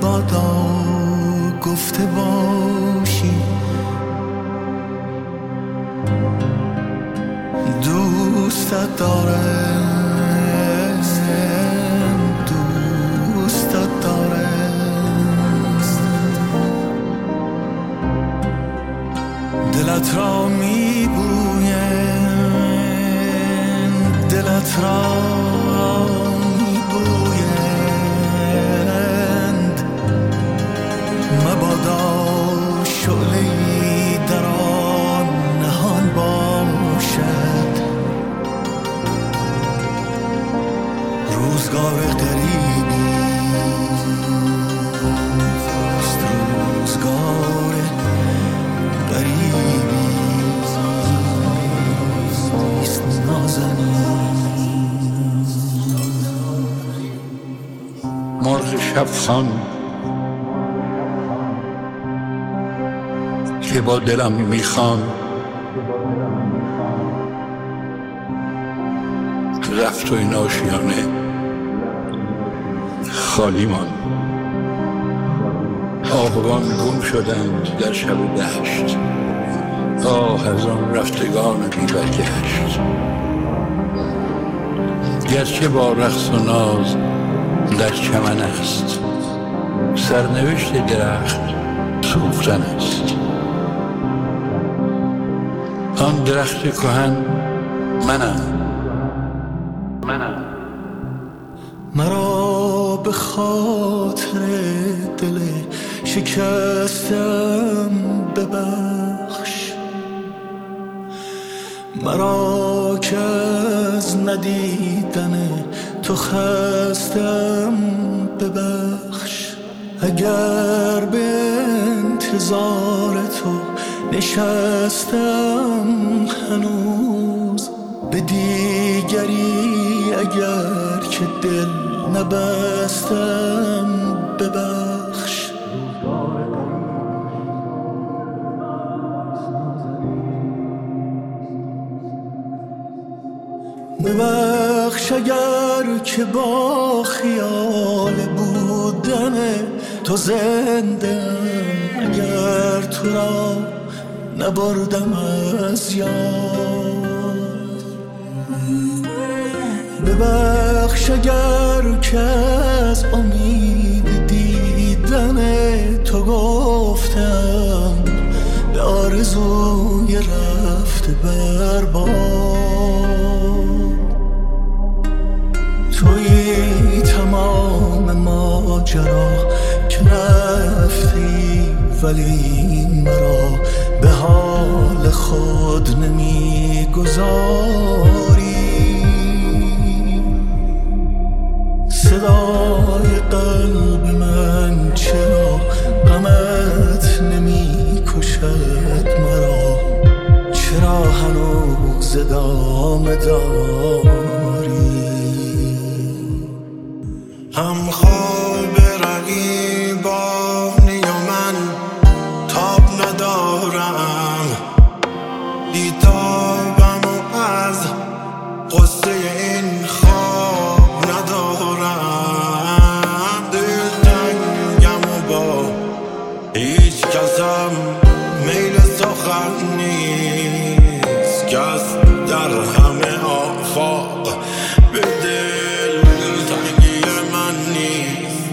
مبادا گفته باشی دوستت دارم دوستت دارم دلت را میبویم دلت را میبویند مبادا شعله‌ای در آن نهان باشد روزگار غریبی روزگار غریبی است نازنین مرغ شبخوان که با دلم میخوان رفت و این آشیانه خالی مان آهوان گم شدند در شب دشت آه از آن رفتگان بی برگشت گرچه با رقص و ناز در چمن است سرنوشت درخت سوختن است آن درخت کهن منم مرا به خاطر دل شکستم ببخش مرا که از ندیدن تو خستم ببخش اگر به انتظار تو نشستم هنوز به دیگری اگر که دل نبستم ببخش ببخش اگر که با خیال بودن تو زندم اگر تو را نبردم از یاد ببخش اگر که از امید دیدن تو گفتم به آرزوی رفته برباد تویی تمام ماجرا که رفتی ولی مرا به حال خود نمیگذاری صدای قلب من چرا غمت نمی کشد مرا چرا هنوز ادامه داری هم خواب رقیبانی و من تاب ندارم بیتابم و از قصه این خواب ندارم دلتنگم و با هیچ کسم میل سخن نیست کس در همه آفاق به دلتنگی من نیست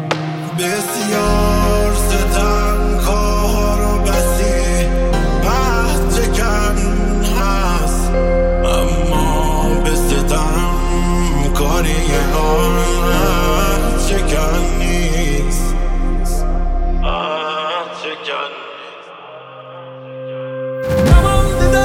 بسیار ستمکار و بسی عهد چکن هست اما به ستم کاری آن عهد چکن نیست عهد چکن نمانده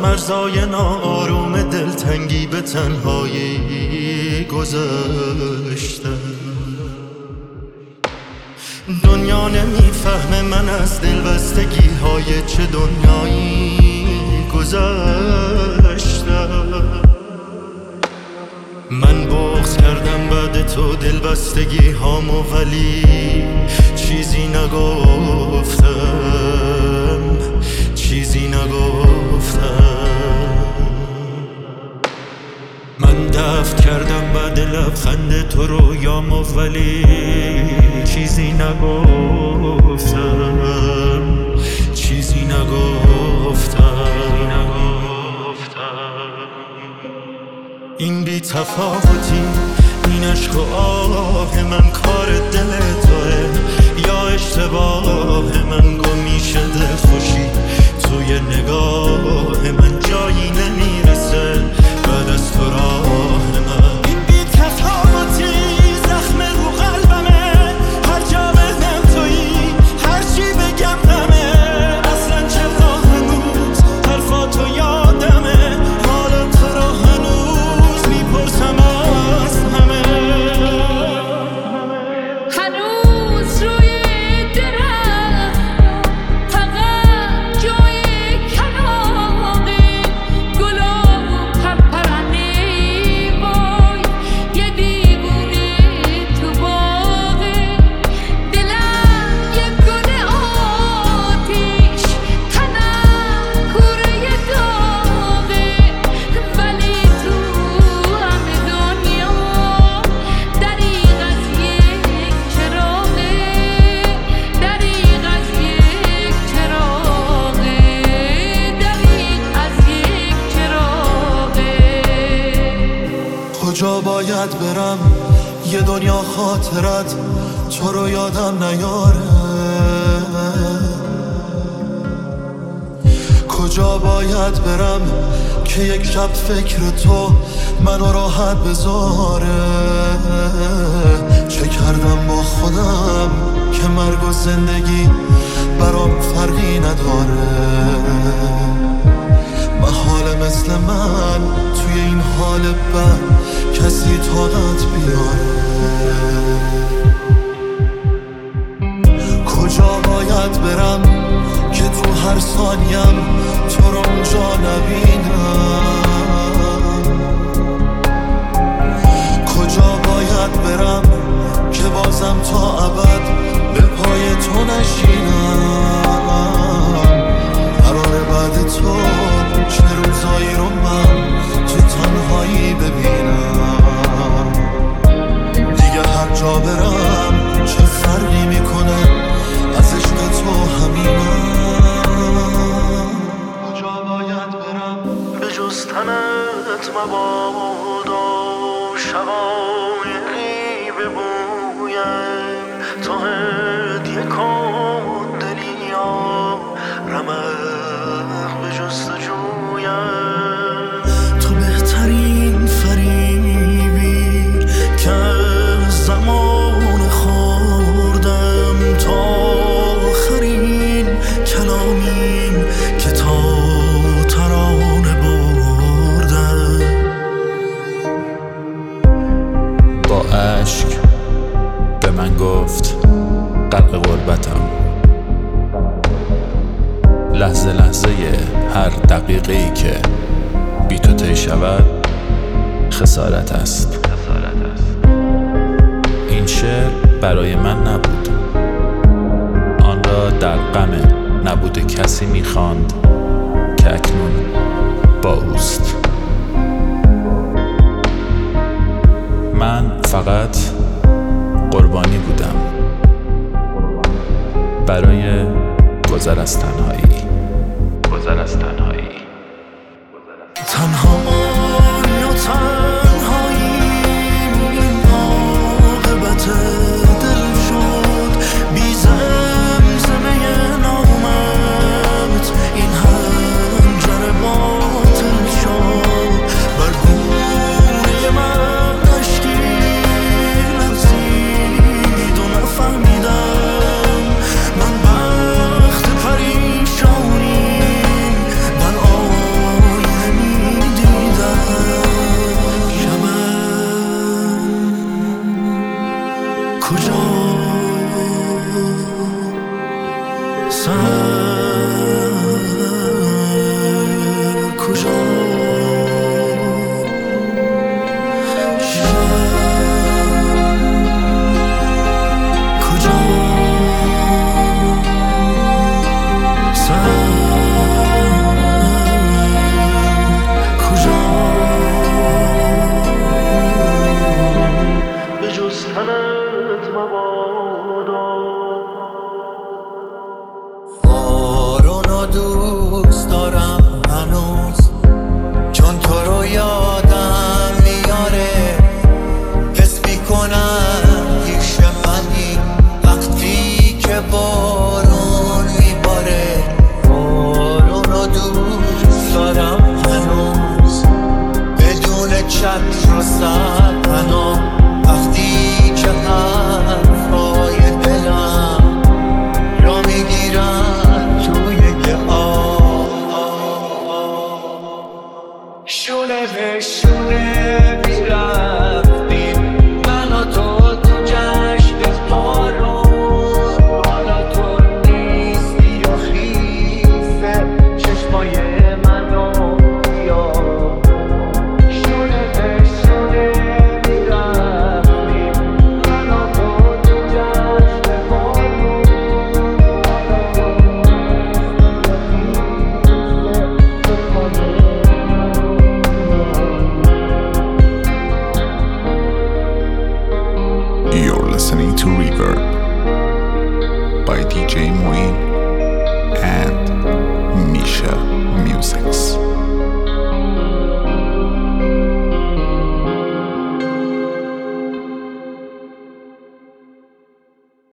مرزای ناآروم دلتنگی به تنهایی گذاشتم. دنیا نمیفهمه من از دلبستگی های چه دنیایی گذاشتم. من بغض کردم بعد تو دلبستگی هامو ولی چیزی نگفتم، چیزی نگفتم. من دفن کردم بعد لبخند تو رویامو ولی چیزی نگفتم، چیزی نگفتم. این بی تفاوتی، این عشق و آه من کار دل توه یا اشتباه من؟ گم میشه دل خوشی توی نگاه من، جایی نمیرسه بعد از تو راه من. این بی تفاوتی زخم رو قلبمه، هر جا بهنم تویی هر چی بگم غمه. اصلا چرا هنوز حرفاتو یادمه، حالا تو را هنوز میپرسم از همه. هنوز روی درخت فقط جای کلاغه، گلا و پرپرنه وای یه دیوونه تو باغه. دلم یه گل آتیش، تنم کوره داغه، ولی تو همه دنیا دریغ از یک چراغه، دریغ از یک چراغه، دریغ از یک چراغه. کجا باید برم یه دنیا خاطرت تو رو یادم نیاره؟ کجا باید برم که یک شب فکر تو منو راحت بذاره؟ چه کردم با خودم که مرگ و زندگی برام فرقی نداره؟ محاله مثل من توی این حال بد کسی طاقت بیاره. کجا باید برم که تو هر ثانیم تو رو اونجا نبینم؟ کجا باید برم که بازم تا ابد به پای تو نشینم؟ قراره بعد تو چه روزایی رو من تو تنهایی ببینم؟ دیگه هر جا برم چه فرقی میکنه، از عشق تو همینم. کجا باید برم به جز تنت مبادا شقایقی ببویم، تو هدیه کن دلیا رمق به جستجویم. تو بهترین فریبی که از زمان خوردم، تا آخرین کلامیم که تا ترانه بردم. با اشک به من گفت غرق غربتم، لحظه لحظه هر دقیقه‌ای که بی تو طی شود خسارت است. این شعر برای من نبود، آن را در غم نبود کسی می‌خواند که اکنون با اوست. من فقط قربانی بودم برای گذر از تنهایی. تنهایی و تنهایی این عاقبت دل شد، بی زمزمه نامت این هنجر باطل شد. بر گونه من اشکی لرزید و نفهمیدم من بخت پریشانی در آینه کجا سر کجا بارونو دوست دارم هنوز چون تو رو یادم میاره حس میکنم پیش منی وقتی که بارون میباره بارونو دوست دارم هنوز بدون چتر و سرپناه وقتی که حرفای دلم را میگیرن توی یه آب شونه به شونه میرفتیم من و تو جشن بارون حالا تو نیستی و خیسه چشمای منو بیا شونه به شونه میرفتیم من و تو جشن بارون حالا تو You're listening to Reverb by DJ Moin.